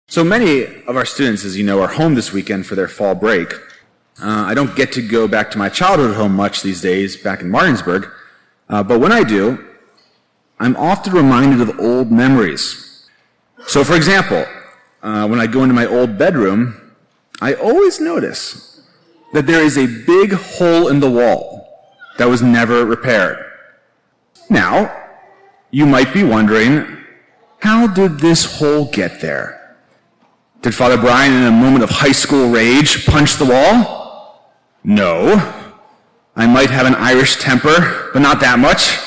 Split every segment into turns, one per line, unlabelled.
So many of our students, as you know, are home this weekend for their fall break. I don't get to go back to my childhood home much these days, back in Martinsburg, but when I do, I'm often reminded of old memories. So, for example, when I go into my old bedroom, I always notice that there is a big hole in the wall that was never repaired. Now, you might be wondering, how did this hole get there? Did Father Brian, in a moment of high school rage, punch the wall? No. I might have an Irish temper, but not that much.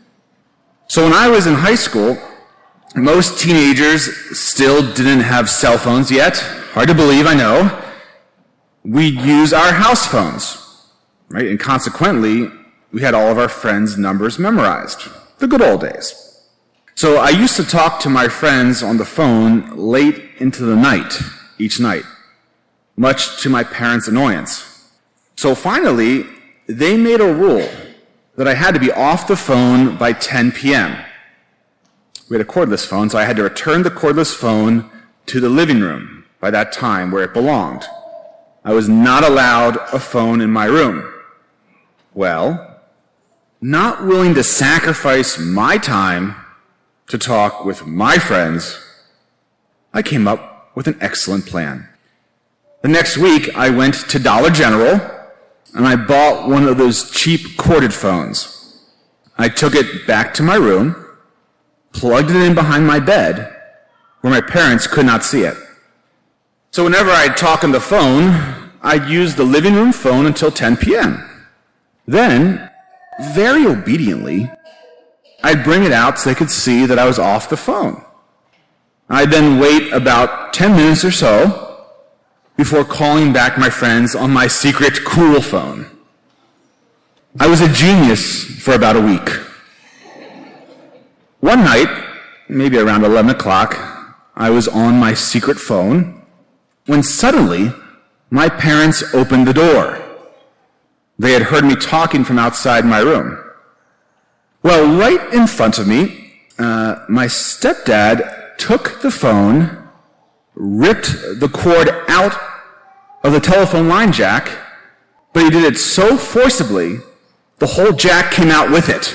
So when I was in high school, most teenagers still didn't have cell phones yet. Hard to believe, I know. We'd use our house phones, right? And consequently, we had all of our friends' numbers memorized. The good old days. So I used to talk to my friends on the phone late into the night, each night, much to my parents' annoyance. So finally, they made a rule that I had to be off the phone by 10 p.m. We had a cordless phone, so I had to return the cordless phone to the living room by that time where it belonged. I was not allowed a phone in my room. Well, not willing to sacrifice my time to talk with my friends, I came up with an excellent plan. The next week, I went to Dollar General, and I bought one of those cheap corded phones. I took it back to my room, plugged it in behind my bed, where my parents could not see it. So whenever I'd talk on the phone, I'd use the living room phone until 10 p.m. Then, very obediently, I'd bring it out so they could see that I was off the phone. I'd then wait about 10 minutes or so before calling back my friends on my secret cool phone. I was a genius for about a week. One night, maybe around 11 o'clock, I was on my secret phone when suddenly my parents opened the door. They had heard me talking from outside my room. Well, right in front of me, my stepdad took the phone, ripped the cord out of the telephone line jack, but he did it so forcibly, the whole jack came out with it.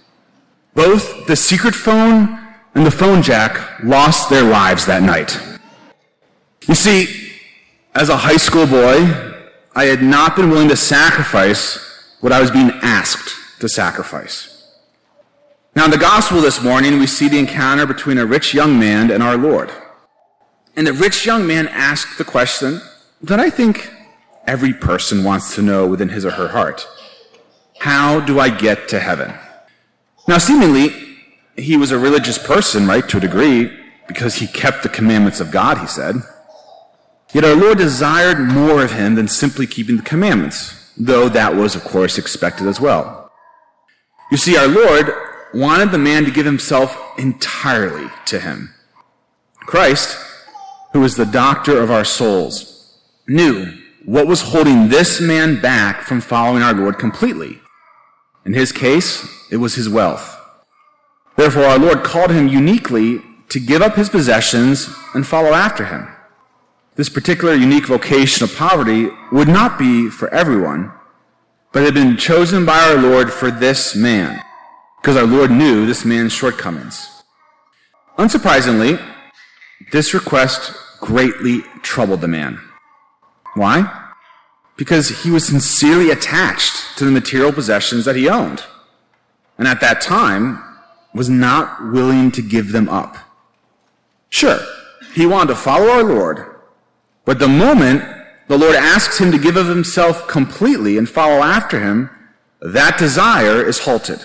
Both the secret phone and the phone jack lost their lives that night. You see, as a high school boy, I had not been willing to sacrifice what I was being asked to sacrifice. Now, in the gospel this morning, we see the encounter between a rich young man and our Lord. And the rich young man asked the question that I think every person wants to know within his or her heart. How do I get to heaven? Now, seemingly, he was a religious person, right, to a degree, because he kept the commandments of God, he said. Yet our Lord desired more of him than simply keeping the commandments, though that was, of course, expected as well. You see, our Lord wanted the man to give himself entirely to him. Christ, who is the doctor of our souls, knew what was holding this man back from following our Lord completely. In his case, it was his wealth. Therefore, our Lord called him uniquely to give up his possessions and follow after him. This particular unique vocation of poverty would not be for everyone, but had been chosen by our Lord for this man, because our Lord knew this man's shortcomings. Unsurprisingly, this request greatly troubled the man. Why? Because he was sincerely attached to the material possessions that he owned, and at that time was not willing to give them up. Sure, he wanted to follow our Lord, but the moment the Lord asks him to give of himself completely and follow after him, that desire is halted.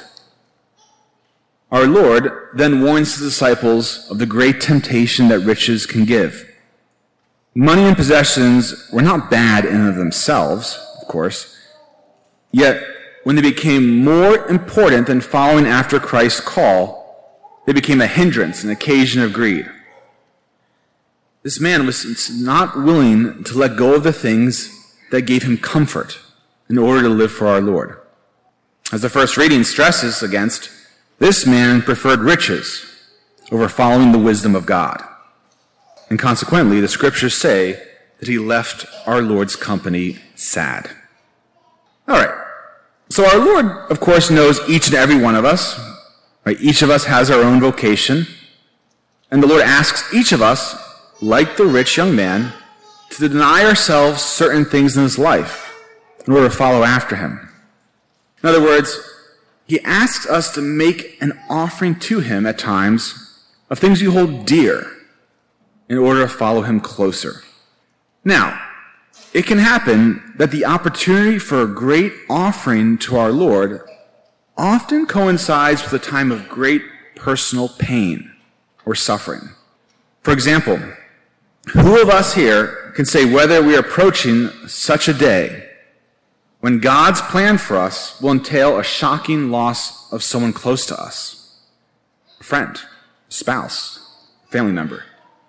Our Lord then warns the disciples of the great temptation that riches can give. Money and possessions were not bad in and of themselves, of course, yet when they became more important than following after Christ's call, they became a hindrance, an occasion of greed. This man was not willing to let go of the things that gave him comfort in order to live for our Lord. As the first reading stresses against, this man preferred riches over following the wisdom of God. And consequently, the scriptures say that he left our Lord's company sad. All right. So our Lord, of course, knows each and every one of us. Right? Each of us has our own vocation. And the Lord asks each of us, like the rich young man, to deny ourselves certain things in this life in order to follow after him. In other words, he asks us to make an offering to him at times of things you hold dear in order to follow him closer. Now, it can happen that the opportunity for a great offering to our Lord often coincides with a time of great personal pain or suffering. For example, who of us here can say whether we are approaching such a day when God's plan for us will entail a shocking loss of someone close to us? A friend, a spouse, a family member.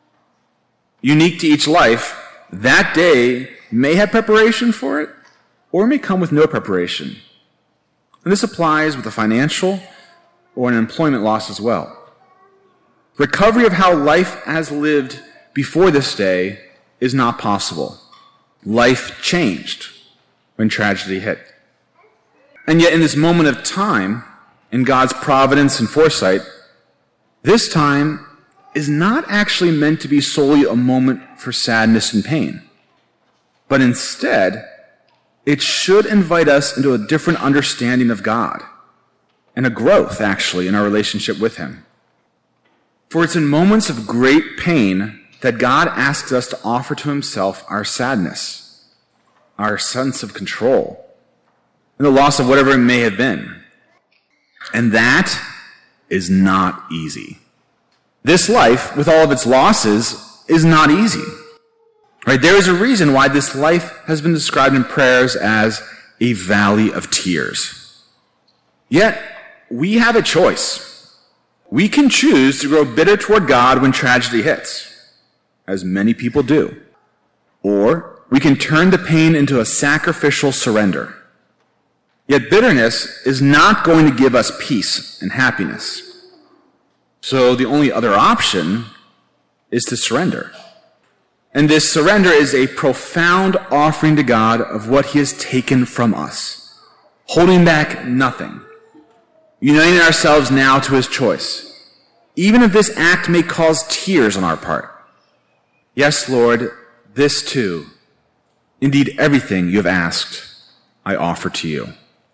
Unique to each life, that day may have preparation for it or may come with no preparation. And this applies with a financial or an employment loss as well. Recovery of how life has lived before this day is not possible. Life changed when tragedy hit. And yet in this moment of time, in God's providence and foresight, this time is not actually meant to be solely a moment for sadness and pain. But instead, it should invite us into a different understanding of God and a growth, actually, in our relationship with him. For it's in moments of great pain that God asks us to offer to himself our sadness, our sense of control, and the loss of whatever it may have been. And that is not easy. This life, with all of its losses, is not easy. Right? There is a reason why this life has been described in prayers as a valley of tears. Yet, we have a choice. We can choose to grow bitter toward God when tragedy hits, as many people do. Or we can turn the pain into a sacrificial surrender. Yet bitterness is not going to give us peace and happiness. So the only other option is to surrender. And this surrender is a profound offering to God of what he has taken from us, holding back nothing, uniting ourselves now to his choice, even if this act may cause tears on our part. Yes, Lord, this too, indeed everything you have asked, I offer to you.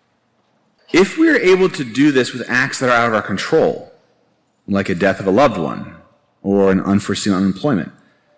If we are able to do this with acts that are out of our control, like a death of a loved one or an unforeseen unemployment,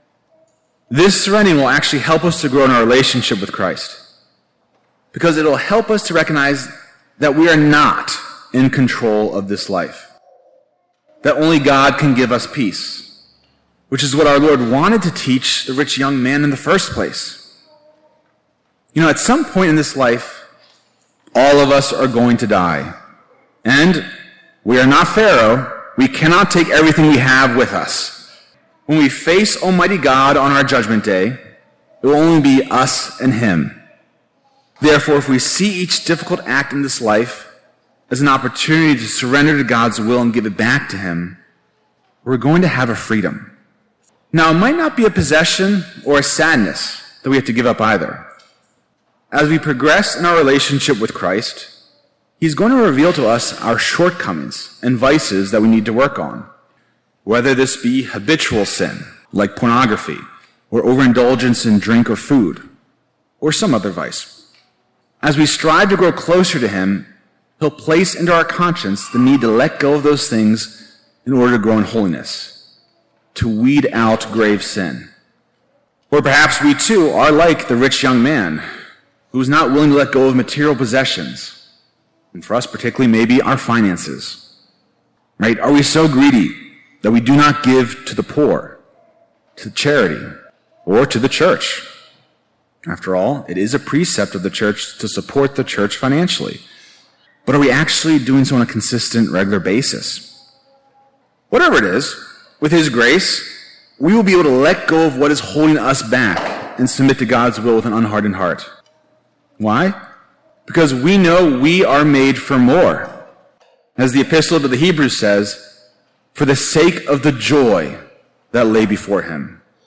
this surrendering will actually help us to grow in our relationship with Christ, because it will help us to recognize that we are not in control of this life, that only God can give us peace, which is what our Lord wanted to teach the rich young man in the first place. You know, at some point in this life, all of us are going to die, and we are not Pharaoh. We cannot take everything we have with us. When we face Almighty God on our judgment day, it will only be us and him. Therefore, if we see each difficult act in this life as an opportunity to surrender to God's will and give it back to him, we're going to have a freedom. Now, it might not be a possession or a sadness that we have to give up either. As we progress in our relationship with Christ, he's going to reveal to us our shortcomings and vices that we need to work on. Whether this be habitual sin, like pornography, or overindulgence in drink or food, or some other vice. As we strive to grow closer to him, he'll place into our conscience the need to let go of those things in order to grow in holiness, to weed out grave sin. Or perhaps we too are like the rich young man, who is not willing to let go of material possessions, and for us particularly maybe our finances. Right? Are we so greedy that we do not give to the poor, to charity, or to the church? After all, it is a precept of the church to support the church financially. But are we actually doing so on a consistent, regular basis? Whatever it is, with his grace, we will be able to let go of what is holding us back and submit to God's will with an unhardened heart. Why? Because we know we are made for more. As the epistle to the Hebrews says, for the sake of the joy that lay before him,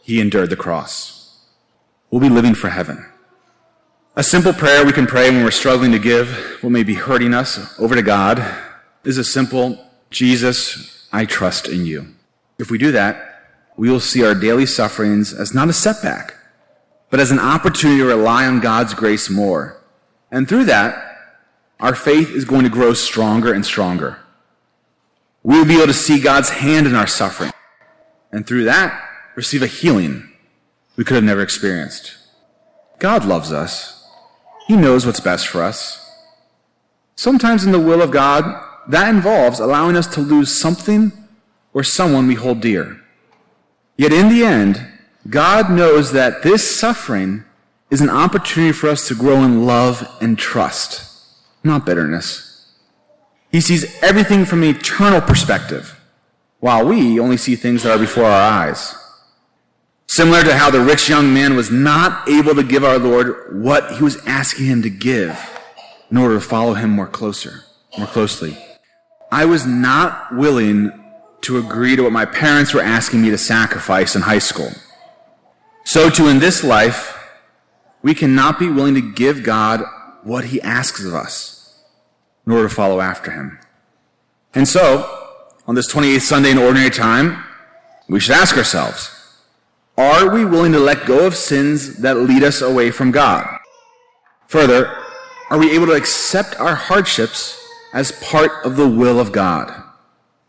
he endured the cross. We'll be living for heaven. A simple prayer we can pray when we're struggling to give what may be hurting us over to God is a simple, Jesus, I trust in you. If we do that, we will see our daily sufferings as not a setback, but as an opportunity to rely on God's grace more. And through that, our faith is going to grow stronger and stronger. We will be able to see God's hand in our suffering, and through that, receive a healing we could have never experienced. God loves us. He knows what's best for us. Sometimes in the will of God, that involves allowing us to lose something or someone we hold dear. Yet in the end, God knows that this suffering is an opportunity for us to grow in love and trust, not bitterness. He sees everything from an eternal perspective, while we only see things that are before our eyes. Similar to how the rich young man was not able to give our Lord what he was asking him to give in order to follow him more closely. I was not willing to agree to what my parents were asking me to sacrifice in high school. So too in this life, we cannot be willing to give God what he asks of us in order to follow after him. And so, on this 28th Sunday in Ordinary Time, we should ask ourselves, are we willing to let go of sins that lead us away from God? Further, are we able to accept our hardships as part of the will of God?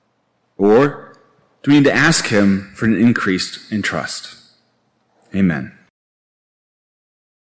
Or do we need to ask him for an increase in trust? Amen.